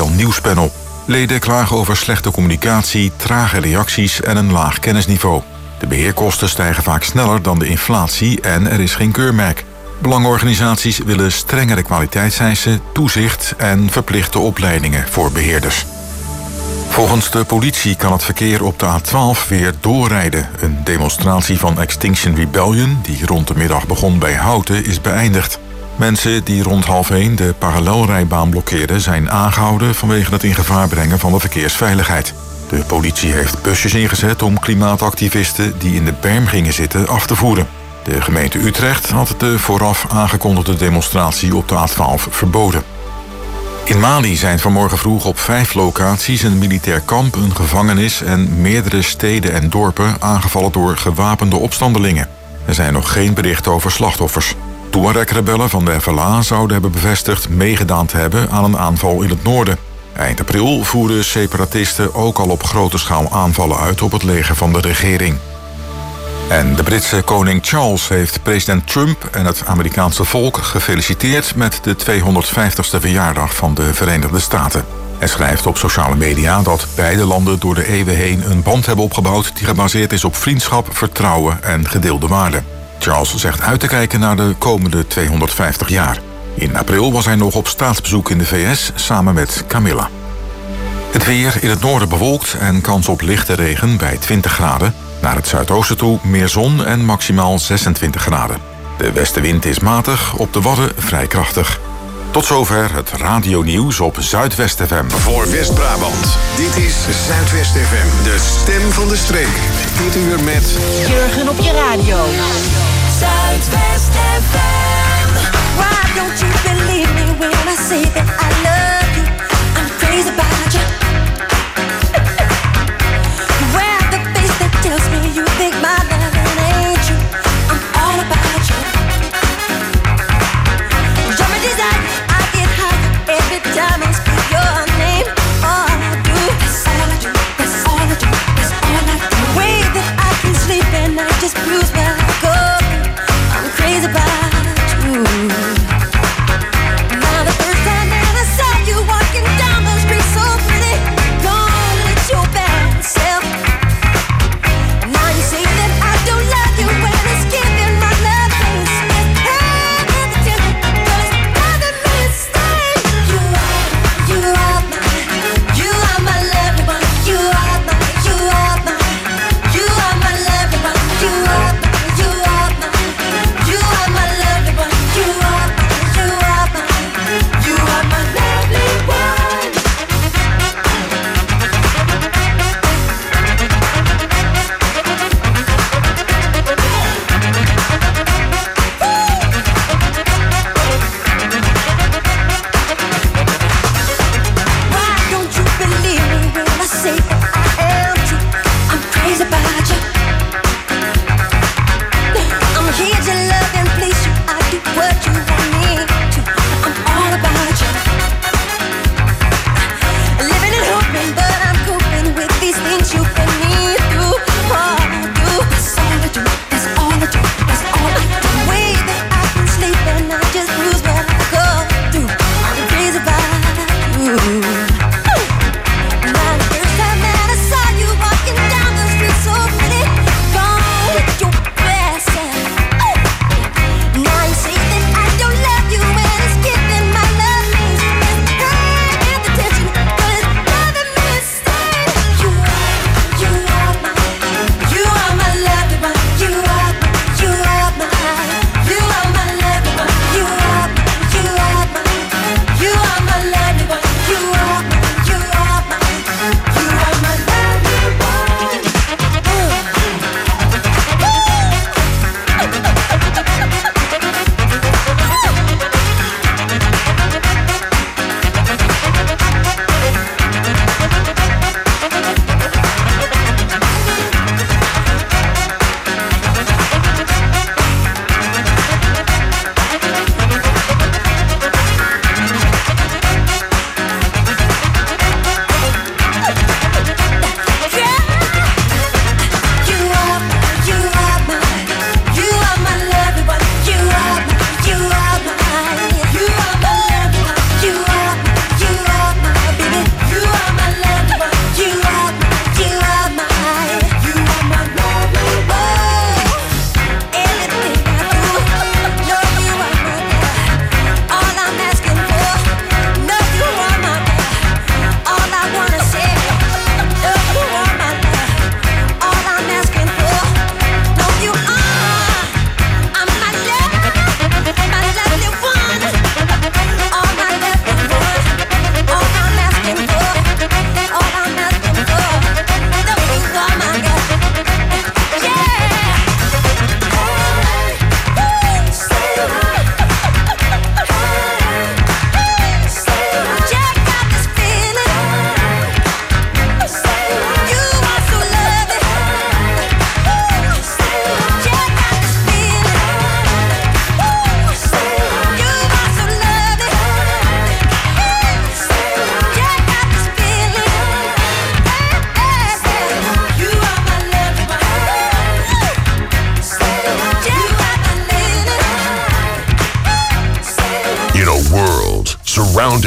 Centraal Nieuwspanel. Leden klagen over slechte communicatie, trage reacties en een laag kennisniveau. De beheerkosten stijgen vaak sneller dan de inflatie en er is geen keurmerk. Belangenorganisaties willen strengere kwaliteitseisen, toezicht en verplichte opleidingen voor beheerders. Volgens de politie kan het verkeer op de A12 weer doorrijden. Een demonstratie van Extinction Rebellion, die rond de middag begon bij Houten, is beëindigd. Mensen die rond 12:30 de parallelrijbaan blokkeerden zijn aangehouden vanwege het in gevaar brengen van de verkeersveiligheid. De politie heeft busjes ingezet om klimaatactivisten die in de berm gingen zitten af te voeren. De gemeente Utrecht had de vooraf aangekondigde demonstratie op de A12 verboden. In Mali zijn vanmorgen vroeg op 5 locaties een militair kamp, een gevangenis en meerdere steden en dorpen aangevallen door gewapende opstandelingen. Er zijn nog geen berichten over slachtoffers. Tuareg-rebellen van de FLA zouden hebben bevestigd meegedaan te hebben aan een aanval in het noorden. Eind april voerden separatisten ook al op grote schaal aanvallen uit op het leger van de regering. En de Britse koning Charles heeft president Trump en het Amerikaanse volk gefeliciteerd met de 250ste verjaardag van de Verenigde Staten. Hij schrijft op sociale media dat beide landen door de eeuwen heen een band hebben opgebouwd die gebaseerd is op vriendschap, vertrouwen en gedeelde waarden. Charles zegt uit te kijken naar de komende 250 jaar. In april was hij nog op staatsbezoek in de VS samen met Camilla. Het weer in het noorden bewolkt en kans op lichte regen bij 20 graden. Naar het zuidoosten toe meer zon en maximaal 26 graden. De westenwind is matig, op de Wadden vrij krachtig. Tot zover het radionieuws op Zuidwest FM. Voor West-Brabant, dit is Zuidwest FM, de stem van de streek. Dit uur met Jurgen op je radio. Zuidwest FM. Why don't you believe me when I say that I love you? I'm crazy about you. Wear the face that tells me you think my love ain't true. I'm all about you. You're my desire, I get high every time I speak your name. All I do, that's all I do, that's all I do, that's all I do. The way that I can sleep at night just proves where I go. I'm crazy about you. Now the first time that I saw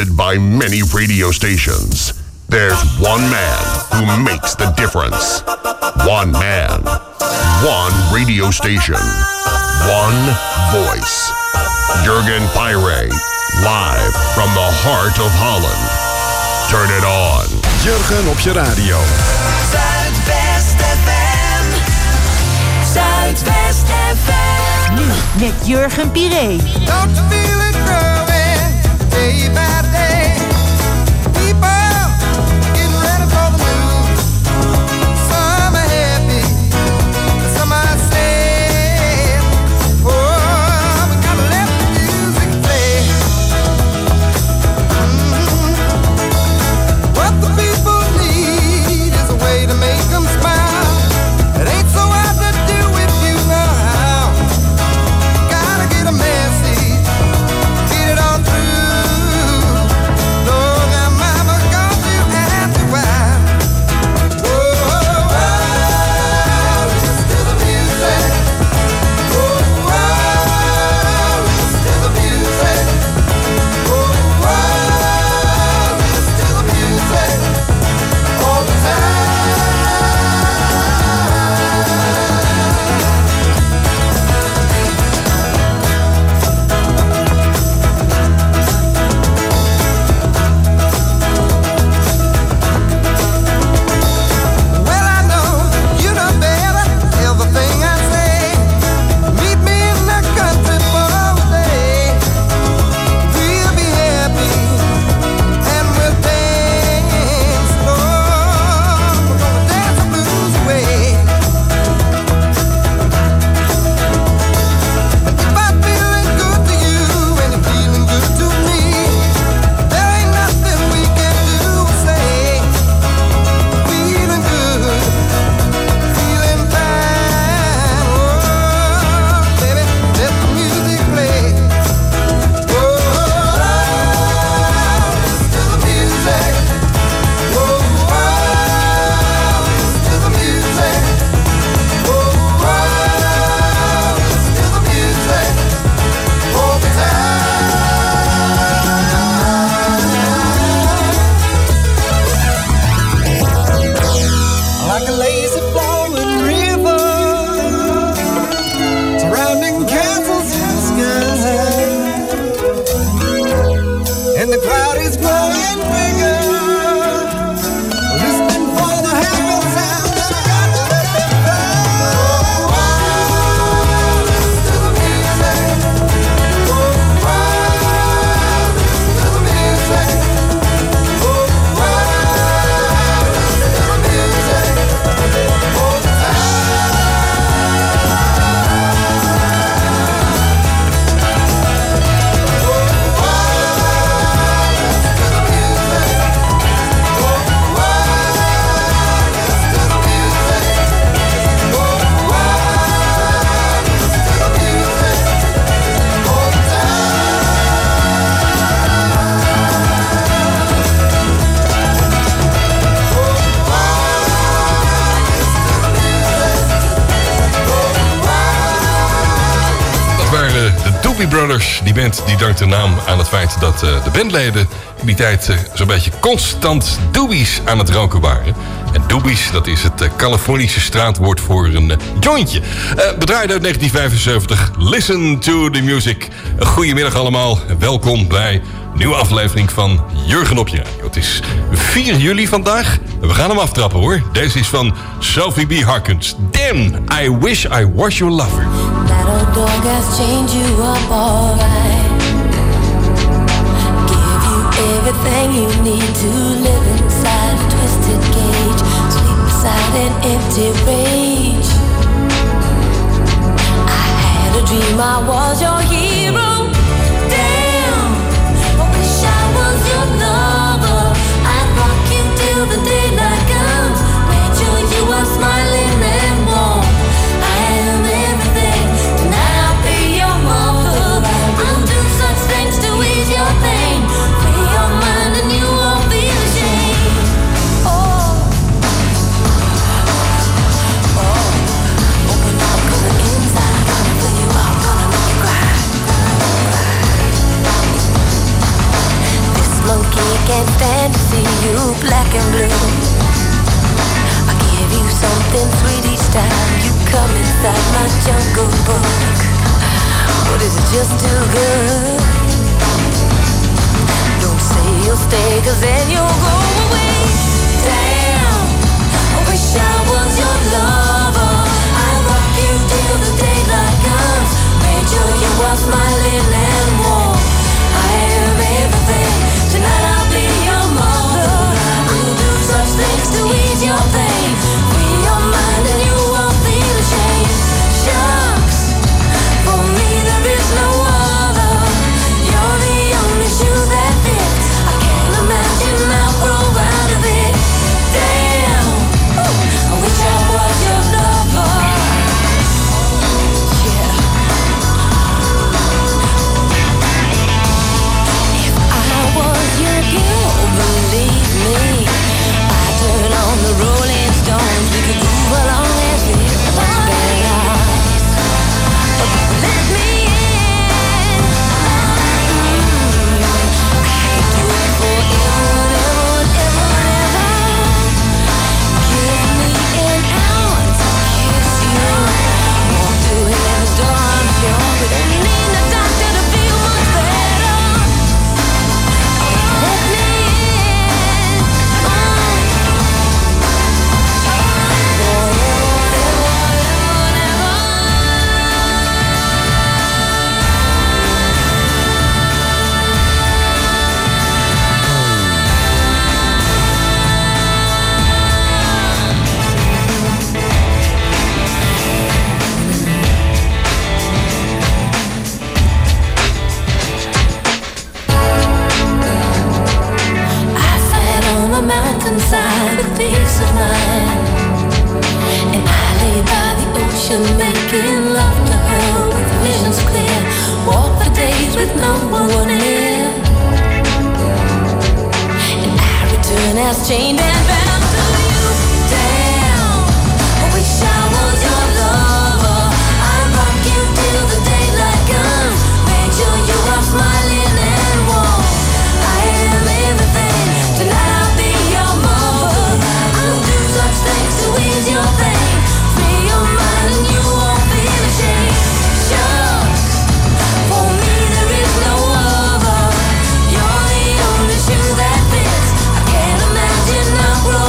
broadcasted by many radio stations, there's one man who makes the difference. One man, one radio station, one voice. Jurgen Pyre, live from the heart of Holland. Turn it on. Jurgen op je radio. Zuidwest FM. Zuidwest FM. Nu met Jurgen Piré. Don't you feel it growing day by day? People getting ready for the move. Some are happy, some are sad. Oh, we gotta let the music play. What the people need is a way to make them smile. It ain't so hard to do if you know how. Gotta get a message, feed it on through. Lord, now mama got you happy wild. Whoa, whoa, listen to the music. Whoa, whoa, listen to the music. Whoa, whoa, listen to the music all the time. Well, I know you know better everything I say. Meet me in the country for a day. We'll be happy and we'll dance, Lord. We're gonna dance the blues away. If I'm feeling good to you and you're feeling good to me, there ain't nothing we can do or say. Feeling good, feeling fine. Oh, baby, let the music play. Oh, listen to the music. Oh, listen to the music. Oh, listen to the music all the time. Like a lazy flowing river, surrounding castles in the sky, and the crowd is growing bigger, listening for the happy sound that I got to let me fly. Listen to the music. Listen to the music. Listen to the music all the time. Dat waren de Doobie Brothers. Die band die dankt de naam aan het feit dat de bandleden in die tijd zo'n beetje constant doobies aan het roken waren. En doobies, dat is het Californische straatwoord voor een jointje. Bedraaid uit 1975. Listen to the music. Goedemiddag allemaal. Welkom bij een nieuwe aflevering van Jurgen op je radio. Het is 4 juli vandaag. En we gaan hem aftrappen hoor. Deze is van Sophie B. Harkins. Damn, I wish I was your lover. That old dog has changed you up alright. Give you everything you need to live inside a twisted cage. Sleep beside an empty rage. I had a dream I was your hero. Damn, I wish I was your lover. I'd rock you till the daylight comes. Made sure you are smiling and warm. I am everything. Tonight I'll be your mother. I'll do such things to ease your pain. Free your mind and you won't be and to see you black and blue. I give you something sweet each time you come inside my jungle book. But is it just too good? Don't say you'll stay, 'cause then you'll go away. Damn, I wish I was your lover. I'll rock you till the daylight comes. Made sure you are smiling and warm. I am everything. Tonight I'll be your mother. I'll do such things to ease your pain. Free your mind and you won't feel ashamed. Shucks, for me there is no other. You're the only shoe that fits. I can't imagine I'll grow out of it. Damn, I wish I was your lover. Yeah. If I was your girl, believe me, I'd turn on the Rolling Stones. We could move along as we much better. Let me in. I could do it forever, ever, ever. Give me an hour to kiss you. Walk through heaven's door, I'm sure. We don't need no doctor to feel much better. Let me in. I sat on the mountainside with peace of mind, and I lay by the ocean making love to her with visions clear. Walk the days with no one near, and I return as chained and bound to you. Damn, I wish I was your lover. I'd rock you till the daylight comes. Make sure you are smiling and warm. I am everything. Tonight I'll be your mother. I'll do such things to ease your pain. Free your mind and you won't feel ashamed. Shucks, for me there is no other. You're the only shoe that fits. I can't imagine I'll grow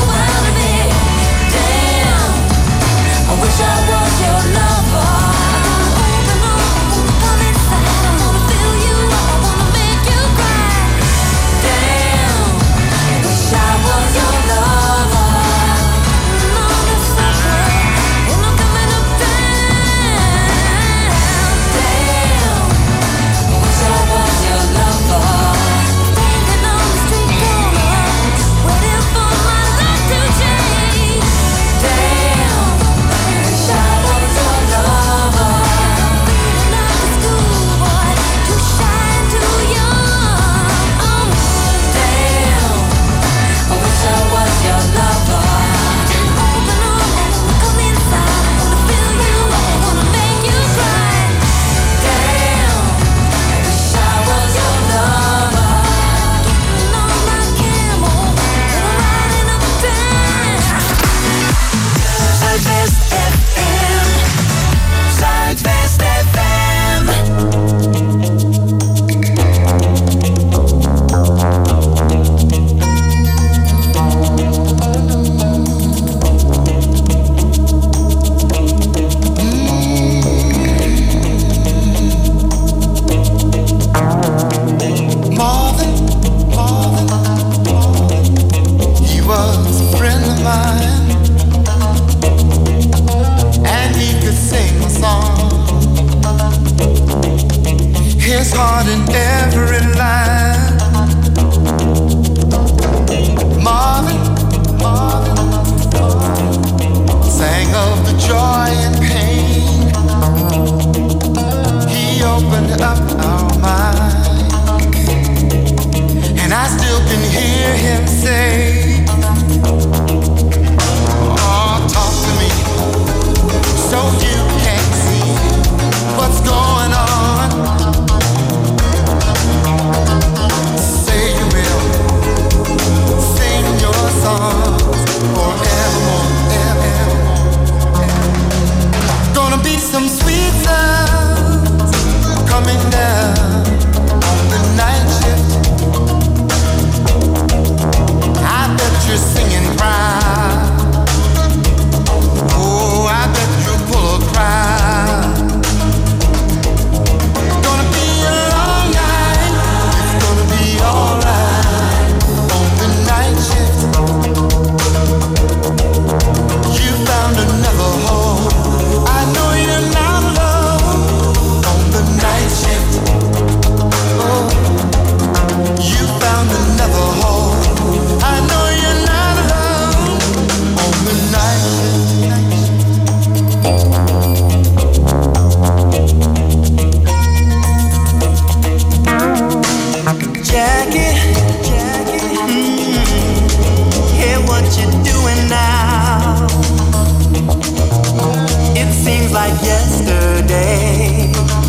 It seems like yesterday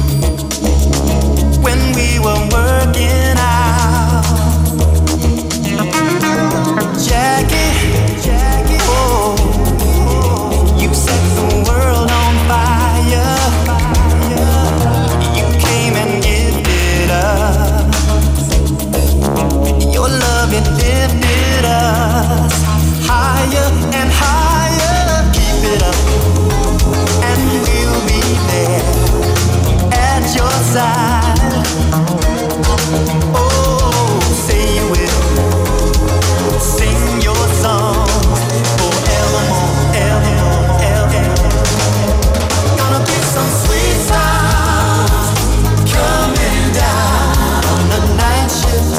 when we were working out. Jackie, oh, you set the world on fire. You came and gifted us. Your love, it lifted us higher and higher. Keep it up and we'll be there at your side. Oh, say you will sing your songs forevermore, evermore, evermore. Gonna be some sweet sounds coming down the night shift.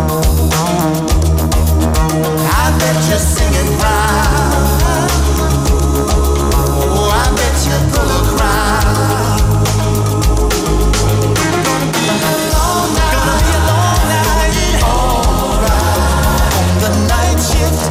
I bet you're singing proud. Oh, I bet you're full of crowd. Gonna be a long night, alright, on the night shift.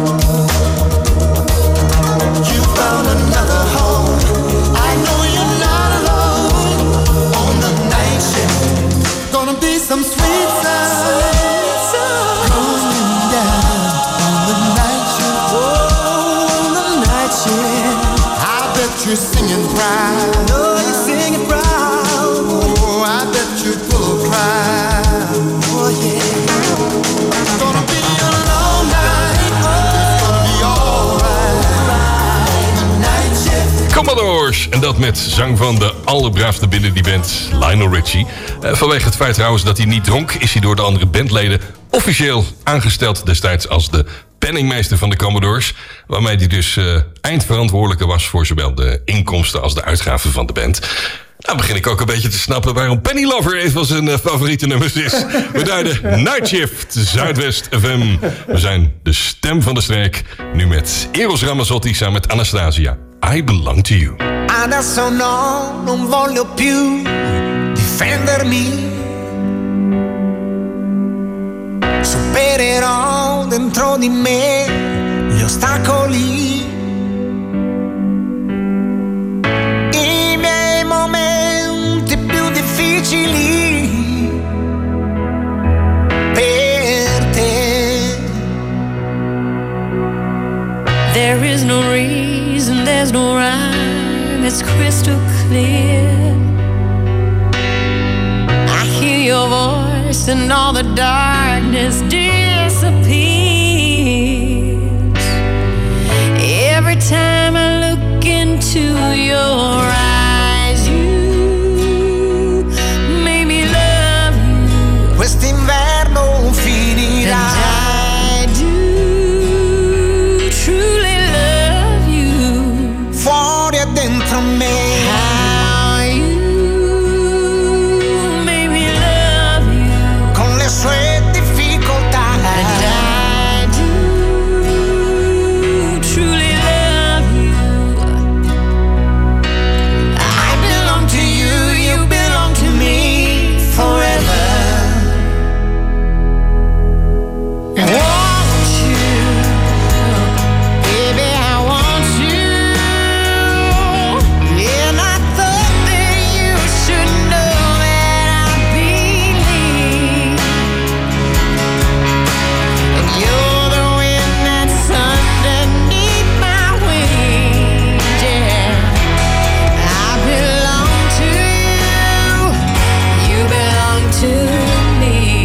You found another home. I know you're not alone on the night shift. Gonna be some sweet sounds going down on the night shift. Oh, on the night shift. I bet you're singing proud. Oh, you're singing proud. Oh, I bet you're full of pride. Oh, yeah. Gonna be a long night. It's gonna be alright on the night shift. Commodores. En dat met zang van de allerbraafste binnen die band, Lionel Richie. Vanwege het feit trouwens dat hij niet dronk, is hij door de andere bandleden officieel aangesteld destijds als de penningmeester van de Commodores. Waarmee hij dus eindverantwoordelijke was voor zowel de inkomsten als de uitgaven van de band. Nou begin ik ook een beetje te snappen waarom Penny Lover een van zijn favoriete nummers is. We duiden Night Shift, Zuidwest FM. We zijn de stem van de streek. Nu met Eros Ramazzotti samen met Anastasia. I Belong to You. Adesso no, non voglio più difendermi. Supererò dentro di me gli ostacoli. I miei momenti più difficili per te. There is no reason, there's no rhyme, it's crystal clear. I hear your voice and all the darkness disappears. Every time I look into your eyes, you made me love you. Quest'inverno finirà. And I do truly love you. Fuori e dentro me. How you made me love you. Con le sue difficoltà. And I do truly love you. I belong to you, you belong to me forever. Want you, baby, I want you. And I thought that you should know that I believe. And you're the wind that's underneath my wings, yeah. I belong to you, you belong to me.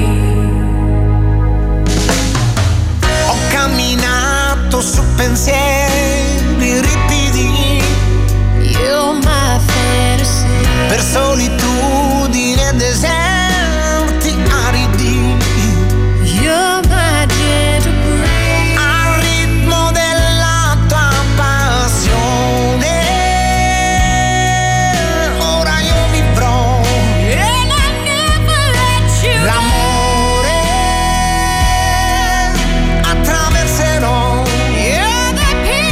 Ho camminato su pensieri ripidi You're my fantasy. per solitudini e deserti aridi. You're my gentle breeze. Al ritmo della tua passione ora io vivrò And I never let you l'amore, attraverserò You're the peace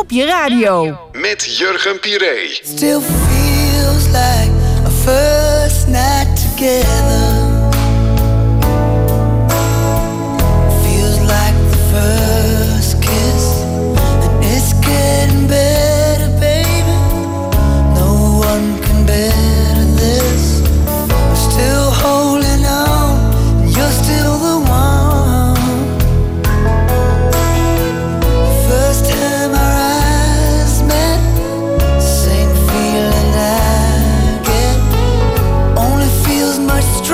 op je radio. Met Jurgen Piré. Still feels like a first night together. Feels like the first kiss. And it's getting better, baby. No one can better this. We're still holding on. And you're still the one. First time our eyes met, same feeling I get. Only feels much stronger.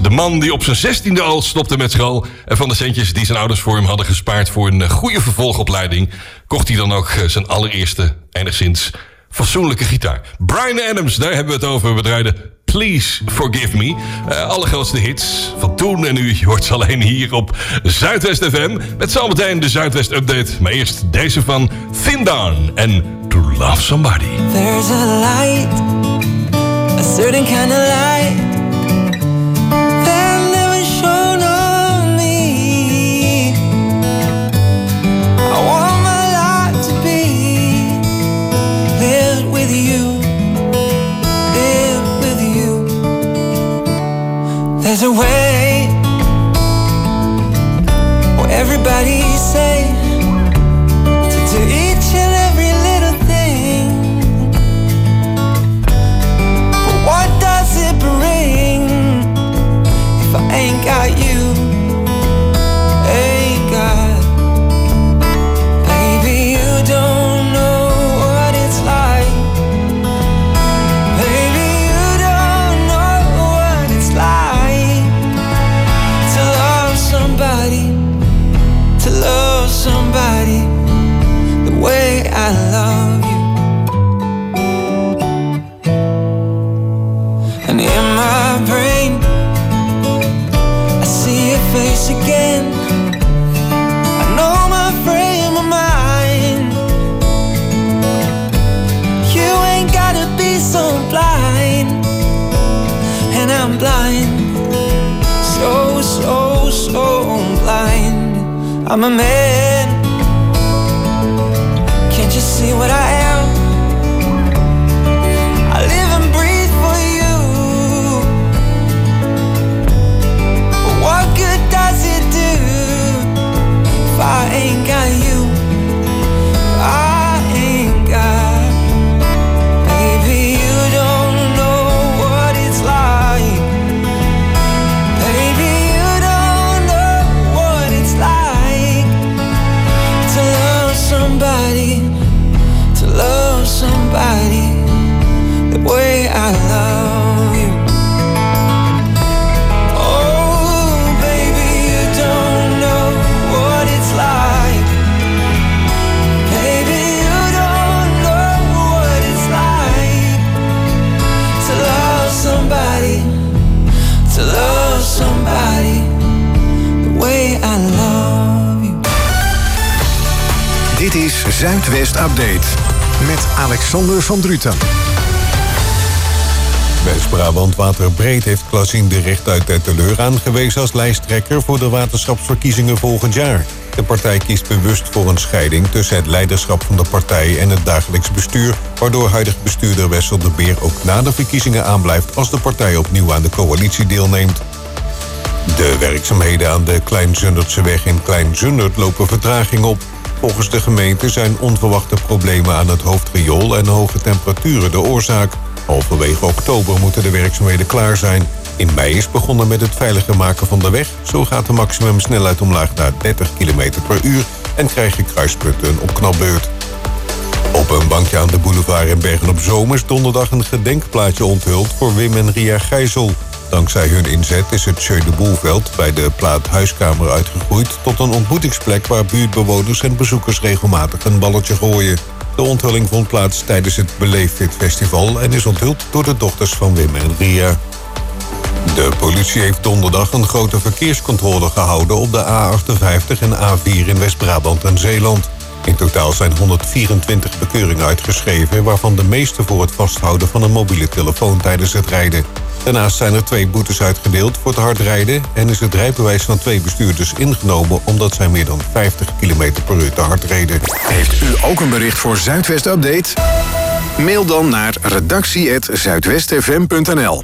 De man die op zijn 16e al stopte met school... en van de centjes die zijn ouders voor hem hadden gespaard... voor een goede vervolgopleiding... kocht hij dan ook zijn allereerste, enigszins fatsoenlijke gitaar. Bryan Adams, daar hebben we het over. We draaiden Please Forgive Me. Allergrootste hits van toen en nu. Je hoort ze alleen hier op Zuidwest FM. Met zometeen de Zuidwest Update. Maar eerst deze van Thin Down en To Love Somebody. There's a light, a certain kind of light that never shone on me. I want my life to be lived with you, lived with you. There's a way where everybody say to do each and every little thing. But what does it bring if I ain't got you? Ain't got. Baby, you don't know what it's like. Baby, you don't know what it's like to love somebody, to love somebody the way I love you. And in my brain I see your face again. I know my frame of mind. You ain't gotta be so blind. And I'm blind, so, so, so blind. I'm a man, can't you see what I am? I live and breathe for you. But what good does it do if I ain't got you? I ain't got. Baby, you don't know what it's like. Baby, you don't know what it's like to love somebody, to love somebody the way I love you. Oh, baby, you don't know what it's like. Baby, you don't know what it's like to love somebody, to love somebody the way I love you. Dit is Zuidwest Update met Alexander van Druten. West-Brabant Waterbreed heeft Klasien de Rechtuit Tetteleur aangewezen als lijsttrekker voor de waterschapsverkiezingen volgend jaar. De partij kiest bewust voor een scheiding tussen het leiderschap van de partij en het dagelijks bestuur, waardoor huidig bestuurder Wessel de Beer ook na de verkiezingen aanblijft als de partij opnieuw aan de coalitie deelneemt. De werkzaamheden aan de Klein-Zundertseweg in Klein-Zundert lopen vertraging op. Volgens de gemeente zijn onverwachte problemen aan het hoofdriool en hoge temperaturen de oorzaak. Halverwege oktober moeten de werkzaamheden klaar zijn. In mei is begonnen met het veiliger maken van de weg. Zo gaat de maximumsnelheid omlaag naar 30 km per uur en krijg je kruispunten op knapbeurt. Op een bankje aan de boulevard in Bergen-op-Zoom is donderdag een gedenkplaatje onthuld voor Wim en Ria Gijzel. Dankzij hun inzet is het Jeu de Boelveld bij de Plaat Huiskamer uitgegroeid tot een ontmoetingsplek waar buurtbewoners en bezoekers regelmatig een balletje gooien. De onthulling vond plaats tijdens het Beleeffit Festival en is onthuld door de dochters van Wim en Ria. De politie heeft donderdag een grote verkeerscontrole gehouden op de A58 en A4 in West-Brabant en Zeeland. In totaal zijn 124 bekeuringen uitgeschreven, waarvan de meeste voor het vasthouden van een mobiele telefoon tijdens het rijden. Daarnaast zijn er 2 boetes uitgedeeld voor het hard rijden en is het rijbewijs van 2 bestuurders ingenomen omdat zij meer dan 50 km per uur te hard reden. Heeft u ook een bericht voor Zuidwest Update? Mail dan naar redactie@zuidwestfm.nl.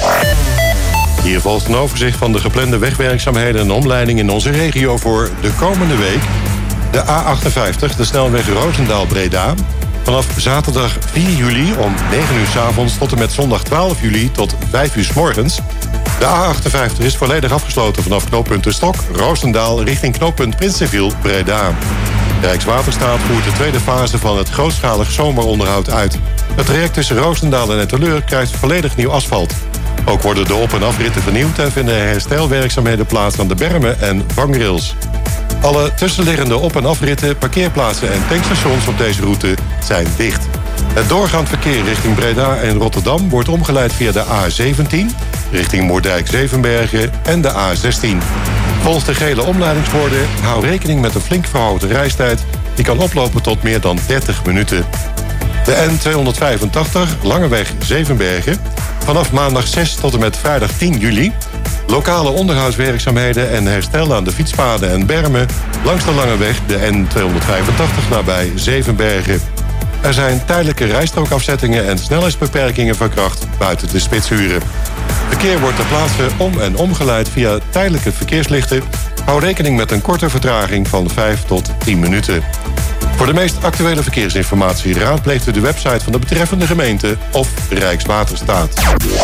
Hier volgt een overzicht van de geplande wegwerkzaamheden en omleiding in onze regio voor de komende week. De A58, de snelweg Roosendaal-Breda. Vanaf zaterdag 4 juli om 9 uur 's avonds tot en met zondag 12 juli tot 5 uur 's morgens. De A58 is volledig afgesloten vanaf knooppunt De Stok, Roosendaal richting knooppunt Prinsenviel, Breda. Rijkswaterstaat voert de tweede fase van het grootschalig zomeronderhoud uit. Het traject tussen Roosendaal en Etteleur krijgt volledig nieuw asfalt. Ook worden de op- en afritten vernieuwd en vinden herstelwerkzaamheden plaats aan de bermen en vangrails. Alle tussenliggende op- en afritten, parkeerplaatsen en tankstations op deze route zijn dicht. Het doorgaand verkeer richting Breda en Rotterdam wordt omgeleid via de A17... richting Moerdijk-Zevenbergen en de A16. Volgens de gele omleidingsborden hou rekening met een flink verhoogde reistijd... die kan oplopen tot meer dan 30 minuten. De N285 Langeweg-Zevenbergen vanaf maandag 6 tot en met vrijdag 10 juli... lokale onderhoudswerkzaamheden en herstel aan de fietspaden en bermen... langs de Langeweg, de N285 nabij Zevenbergen. Er zijn tijdelijke rijstrookafzettingen en snelheidsbeperkingen van kracht buiten de spitsuren. Verkeer wordt ter plaatse om- en omgeleid via tijdelijke verkeerslichten. Hou rekening met een korte vertraging van 5 tot 10 minuten. Voor de meest actuele verkeersinformatie raadpleegt u de website van de betreffende gemeente of Rijkswaterstaat.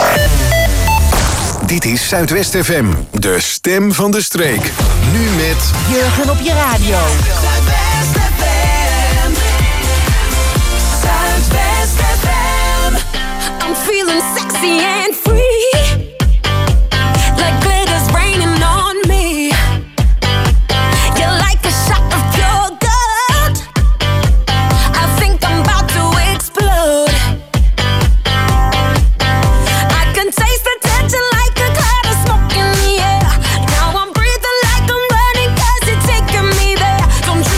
Dit is Zuidwest FM, de stem van de streek. Nu met Jurgen op je radio. Zuidwest FM. Zuidwest FM. I'm feeling sexy and free, like glitter's raining on me. You're like a shot of pure gold. I think I'm about to explode. I can taste the tension like a cloud of smoke in the air. Now I'm breathing like I'm running 'cause you're taking me there. Don't you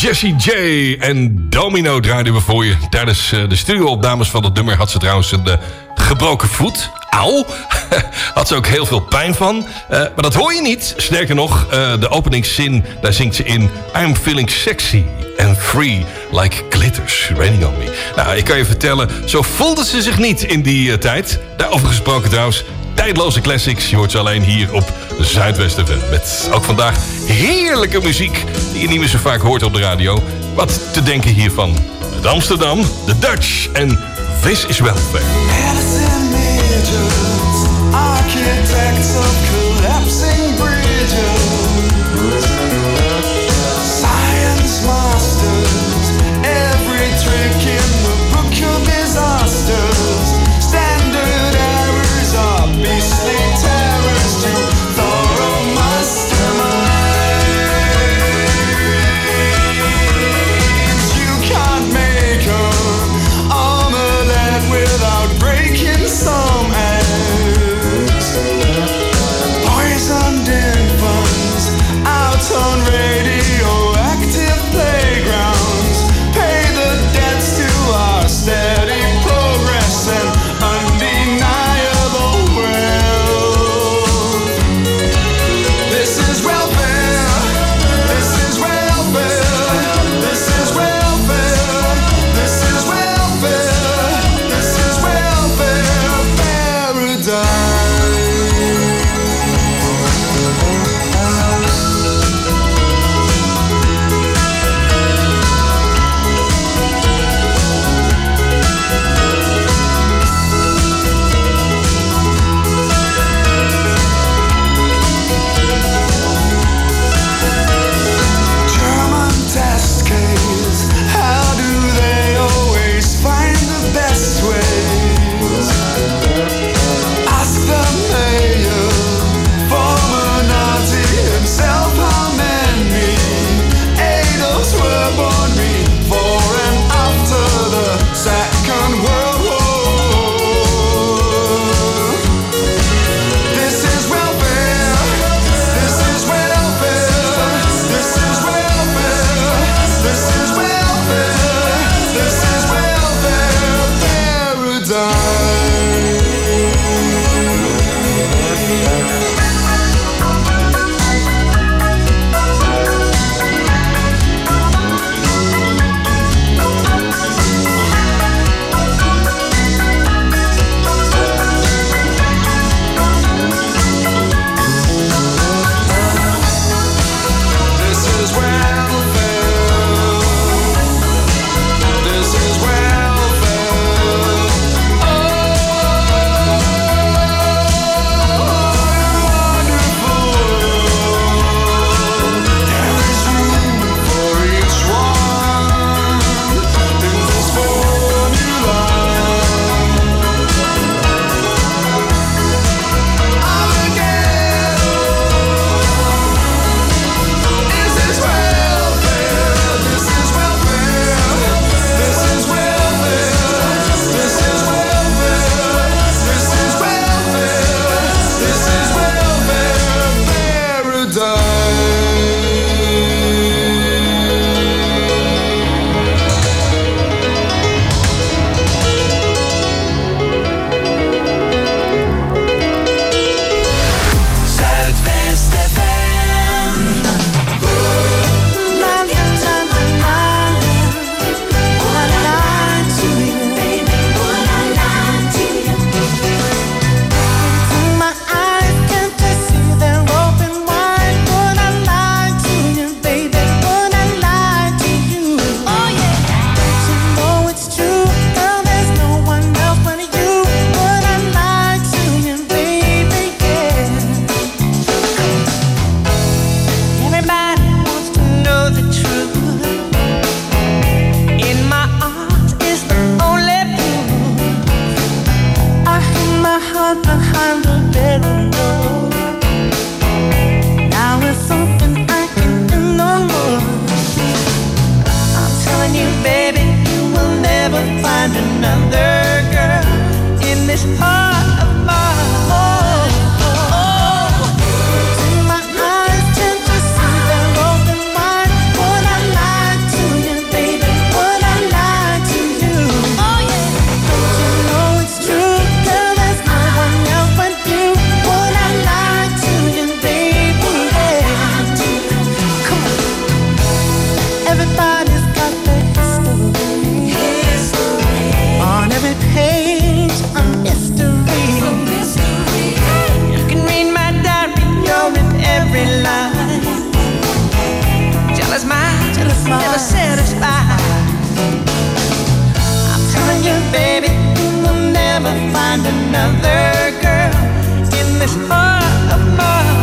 Jessie J en Domino draaiden we voor je. Tijdens de studio-opnames van het nummer had ze trouwens een gebroken voet. Auw! Had ze ook heel veel pijn van. Maar dat hoor je niet. Sterker nog, de openingszin, daar zingt ze in... I'm feeling sexy and free like glitters raining on me. Nou, ik kan je vertellen, zo voelde ze zich niet in die tijd. Daarover gesproken trouwens, tijdloze classics. Je hoort ze alleen hier op Zuidwest FM. Met ook vandaag heerlijke muziek die je niet meer zo vaak hoort op de radio. Wat te denken hiervan? Het Amsterdam, de Dutch en This is Welfare. Architects of collapsing bridges, science masters, every trick in the book of disasters, standard errors are beastly terrors to thorough masterminds. You can't make an omelette without breaking some eggs. Poisoned infants out on radioactive playgrounds. Pay the debts to our steady progress and undeniable wealth. This is welfare. This is welfare. This is welfare. This is welfare. This is welfare paradise. German test case, how do they always find the best ways? Ask the mayor, former Nazi himself, how many Adolfs were born before and after the Second World War. This is welfare. This is welfare. This is welfare. This is welfare. This is welfare paradise. This is welfare. This is welfare. Wonderful. There is room for each one in this formula. Armageddon. This is welfare. This is welfare. This is welfare. This is welfare. This is welfare. This is welfare paradise. Zuidwest FM. My eyes can't they see they're open wide? Would I lie to you, baby? Would I lie to you? Oh yeah. Don't you know it's true, girl? There's no one else but you. Would I lie to you, baby? Yeah. Everybody wants to know the truth. In my arms is the only proof. I hid my heart behind the bedroom door. Now it's something I can do no more. I'm telling you, baby, you will never find another girl in this heart of mine. My eyes tend to see they're open wide. Would I lie to find another girl in this heart of mine.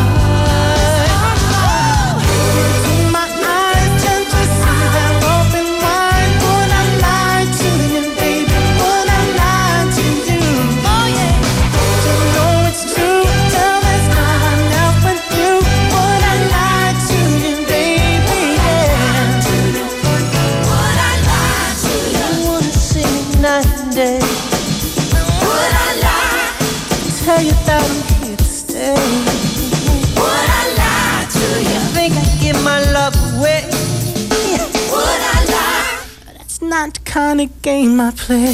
My eyes tend to see them open wide. Would I lie to you, baby? Would I lie to you? Oh yeah. To know it's true, tell there's not enough with you. Would I lie to you, baby? Yeah. Would I lie to you? I wanna see you night and day. Would I lie? Tell you that I'm here to stay. Would I lie to you? Think I give my love away? Would I lie? That's not the kind of game I play.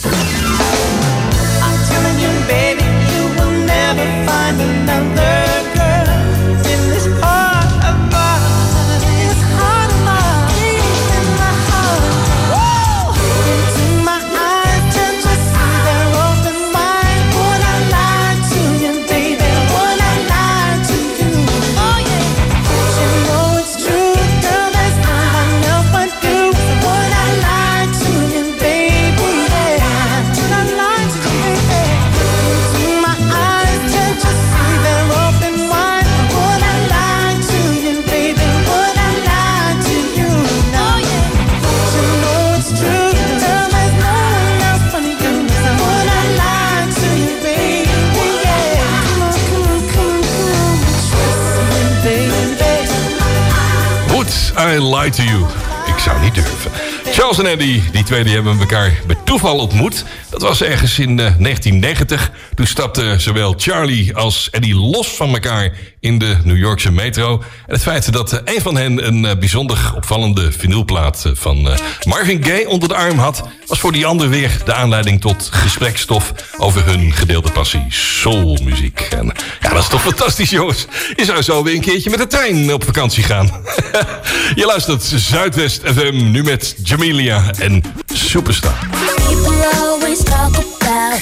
I'm telling you, baby, you will never find another girl in this heart of mine. This heart of mine, in my heart. Woo! My eyes tend to see they're open wide. Would I lie to you, baby? Would I lie to you? Oh yeah. You know it's true, girl. There's not enough but you. Would I lie to you, baby? Yeah. Would I lie to you, baby? My eyes tend to see they're open wide. Would I lie to you, baby? Would I lie to you? Oh yeah. You know it's true, girl. There's no one else but you. Would I lie to you, baby? Yeah. Come on, come on. Trust me, baby. Would I lie to you? Ik zou niet durven. Charles en Eddie, die twee die hebben elkaar bij toeval ontmoet. Dat was ergens in 1990. Toen stapten zowel Charlie als Eddie los van elkaar in de New Yorkse metro. En het feit dat een van hen een bijzonder opvallende vinylplaat van Marvin Gaye onder de arm had, was voor die ander weer de aanleiding tot gesprekstof over hun gedeelde passie, soulmuziek. En ja, dat is toch fantastisch, jongens. Je zou zo weer een keertje met de trein op vakantie gaan. Je luistert Zuidwest FM nu met Jamelia en Superstar. People always talk about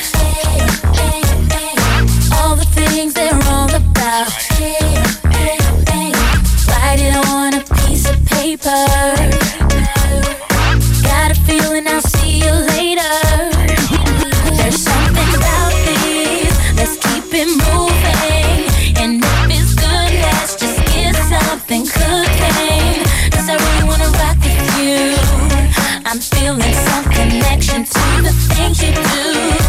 all the things they're all about. Write it on a piece of paper. Got a feeling I'll see you later. There's something about this. Let's keep it moving. And if it's good, let's just get something cooking. 'Cause I really wanna rock with you. I'm feeling some connection to the things you do.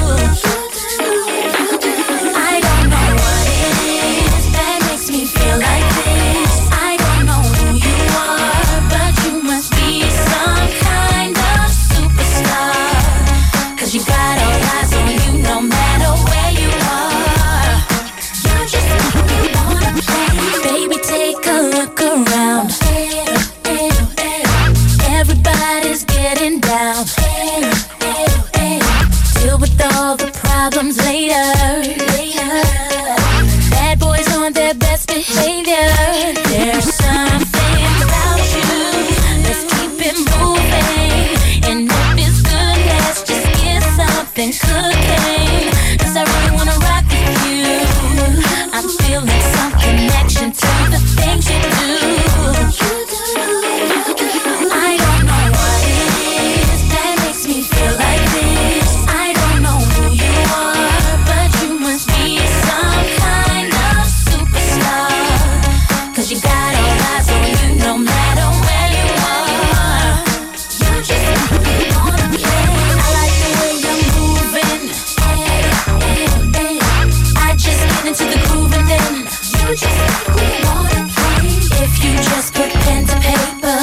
I don't know what it is that makes me feel like this. I don't know who you are, but you must be some kind of superstar. 'Cause you got all eyes on you no matter where you are. You just make me wanna play. Baby, take a look around. Everybody's getting down. Deal with all the problems later. Bad boys on their best behavior. There's something about you. Let's keep it moving. And if it's good, let's just get something cooking. 'Cause I really wanna rock with you. I'm feeling some connection to the things you do. I don't know what it is that makes me feel like this. I don't know who you are, but you must be some kind of superstar. 'Cause you got all eyes on you no matter where you are. You just make me wanna play. I like the way you're moving. I just get into the groove and then you just make me wanna play. If you just put pen to paper.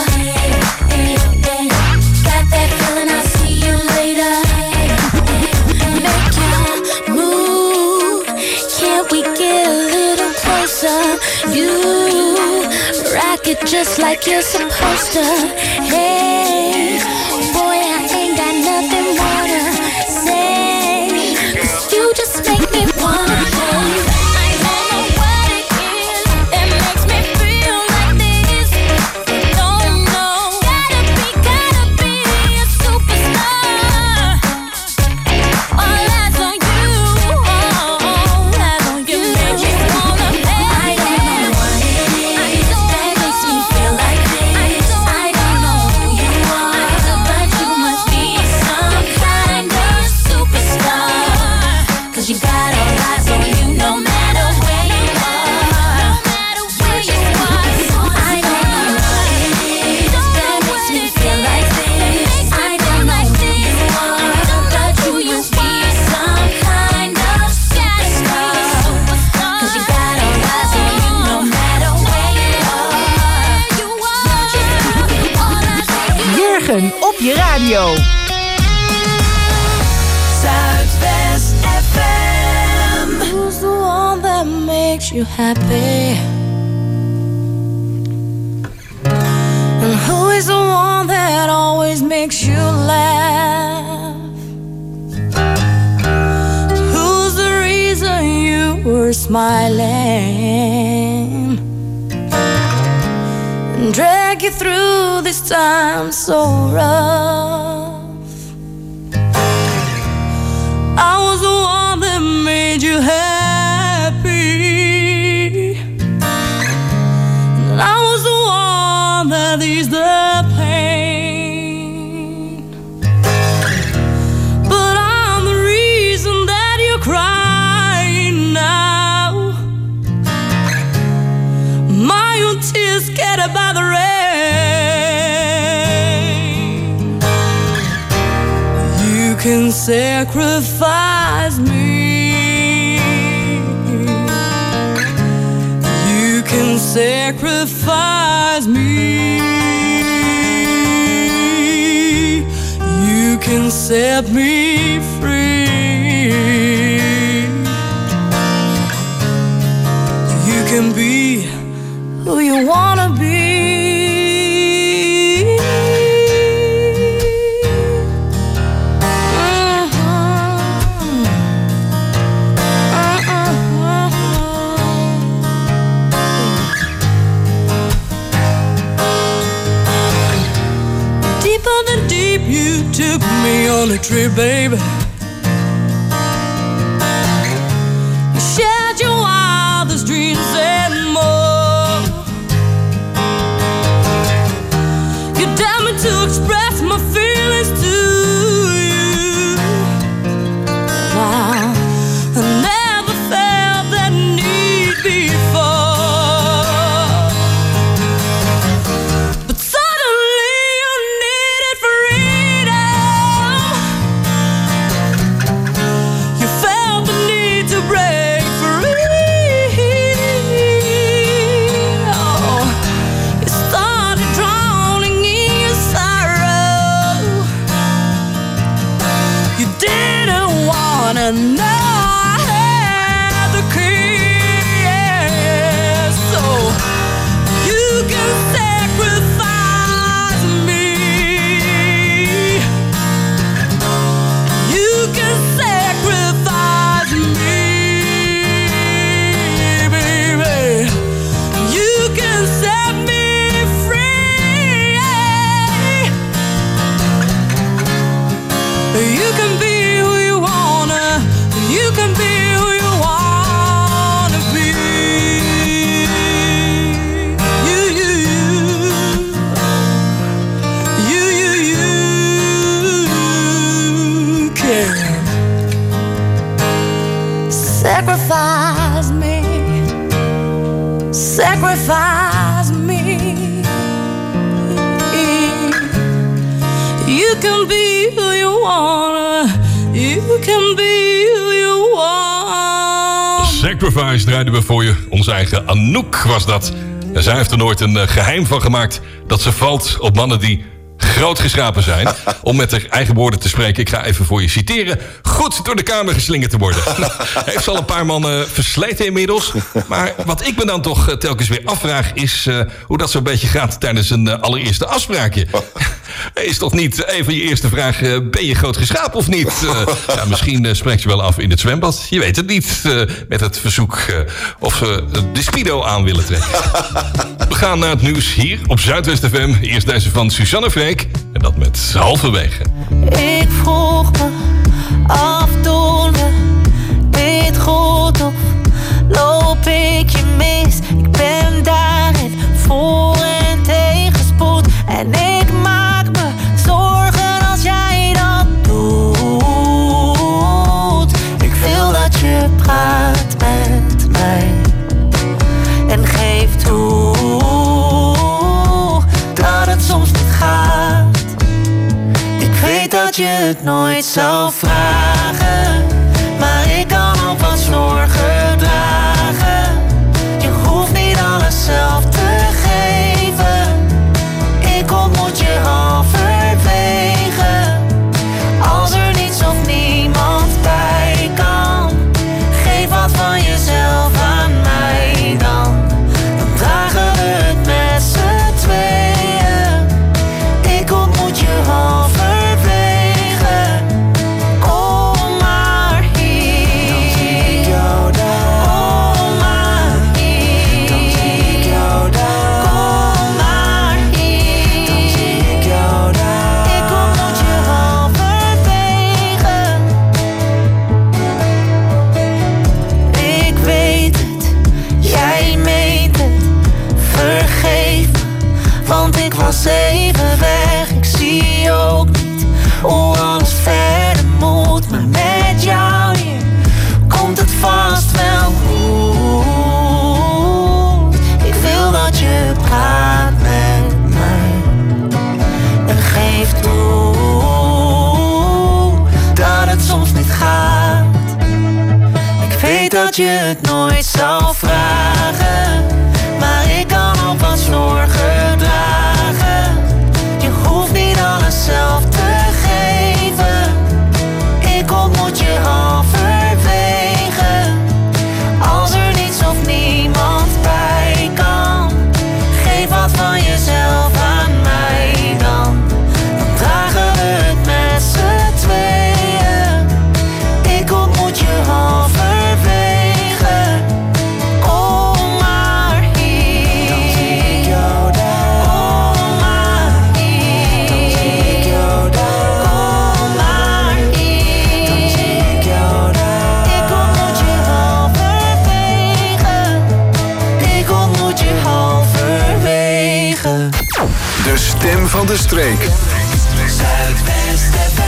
Got that feeling, I'll see you later. Make your move. Can't we get a little closer? You rock it just like you're supposed to. Hey, boy, I ain't got nothing more to say. 'Cause you just make me wanna play. I don't know what it is that makes me feel like this. Don't know. Gotta be a superstar. All eyes on you. All eyes on you. Make me wanna play. I don't know what it is that makes me feel like this. I don't know who you morgen op je radio. Zuidwest FM. Who's the one that makes you happy? And who is the one that always makes you laugh? Who's the reason you were smiling? And drag you through this time so rough. I was the one that made you happy. And I was the one that eased the pain. But I'm the reason that you're crying now. My own tears scattered by the rain. You can sacrifice me. You can sacrifice me. You can set me free. You can be who you wanna be. Deeper than deep, you took me on a trip, baby. You shared your wildest dreams and more. You dared me to express my feelings to you. Now, I never felt that need before. But suddenly you needed freedom. You felt the need to break free. Oh, you started drowning in your sorrow. You didn't wanna know I had the key, so you can sacrifice me. You can sacrifice me, baby. You can set me free. You can be who you wanna. You can be who you wanna be. You can sacrifice me. Sacrifice me. You can be who you wanna. You can be who you want. Sacrifice draaiden we voor je. Onze eigen Anouk was dat. En zij heeft er nooit een geheim van gemaakt dat ze valt op mannen die groot geschapen zijn. Om met haar eigen woorden te spreken. Ik ga even voor je citeren. Goed door de kamer geslingerd te worden. Nou, heeft ze al een paar mannen versleten inmiddels. Maar wat ik me dan toch telkens weer afvraag is hoe dat zo'n beetje gaat tijdens een allereerste afspraakje. Is toch niet een van je eerste vragen, ben je groot geschapen of niet? Ja, misschien spreekt je wel af in het zwembad. Je weet het niet. Met het verzoek of ze de Speedo aan willen trekken. We gaan naar het nieuws hier op Zuidwest FM. Eerst deze van Suzanne Freek. En dat met Halverwege. Ik vroeg me af, doen we dit goed of loop ik je mis? Ik ben daarin voor en tegenspoed. En ik maak me zorgen als jij dat doet. Ik wil dat je praat met mij en geef toe dat het soms niet gaat. Ik weet dat je het nooit zou vragen, maar ik kan ook wat zorgen dragen. Je hoeft niet alles zelf te geven. Ik ontmoet je halverwege. leven weg. Ik zie ook niet hoe alles verder moet. Maar met jou hier komt het vast wel goed. Ik wil dat je praat met mij en geef toe dat het soms niet gaat. Ik weet dat je het nooit zal vragen, maar ik kan ook wat zorgen dragen. Je hoeft niet alles zelf te geven. Ik ontmoet je halverwege. Als er niets of niemand bij kan, geef wat van jezelf aan mij dan. Dan dragen we het met z'n tweeën. Ik ontmoet je halverwege. Kom maar hier. Dan zie ik jou daar. Kom maar hier. Dan zie ik jou daar. Kom maar hier. Dan zie ik jou daar. Ik ontmoet je halverwege. Ik ontmoet je halverwege. De stem van de streek. Zuidwest FM.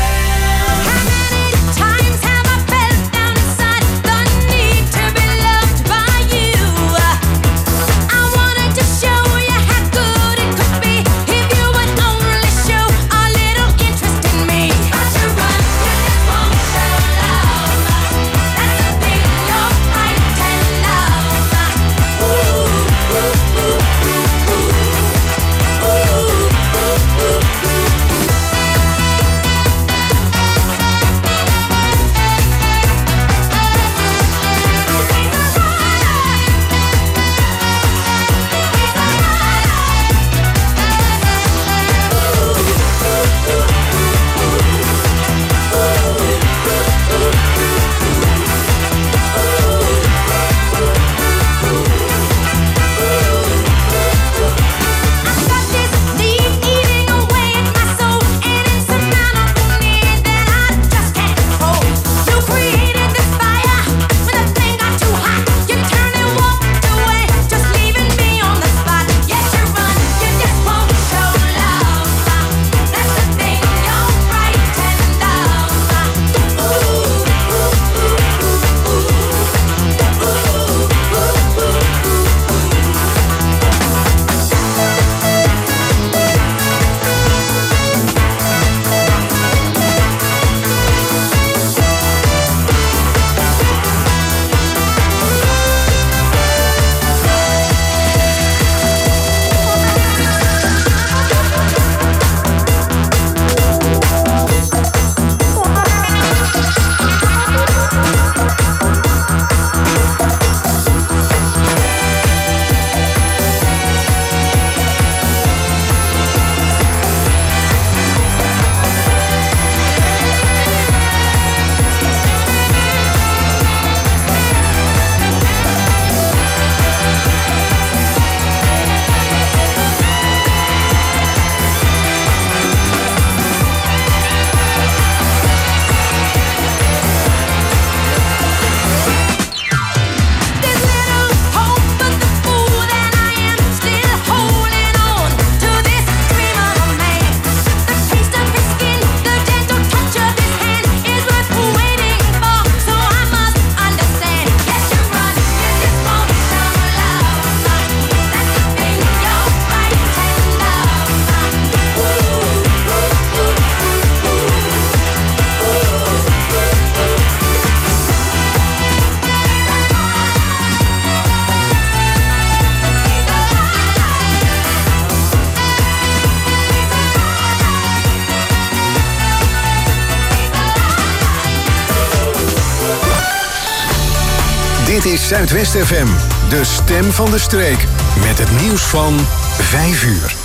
Dit is Zuidwest FM, de stem van de streek. Met het nieuws van 5 uur.